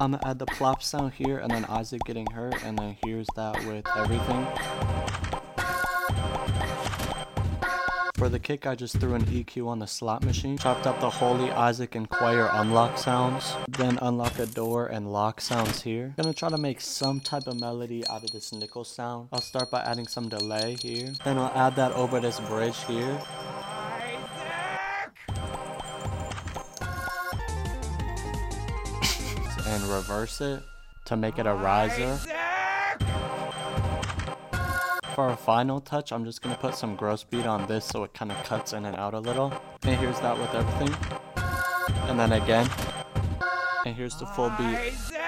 I'm gonna add the plop sound here, and then Isaac getting hurt, and then here's that with everything. For the kick, I just threw an EQ on the slot machine, chopped up the Holy Isaac and Choir unlock sounds, then unlock a door and lock sounds here. Gonna try to make some type of melody out of this nickel sound. I'll start by adding some delay here, then I'll add that over this bridge here. And reverse it to make it a riser. For a final touch, I'm just going to put some gross beat on this so it kind of cuts in and out a little. And here's that with everything. And then again. And here's the full beat.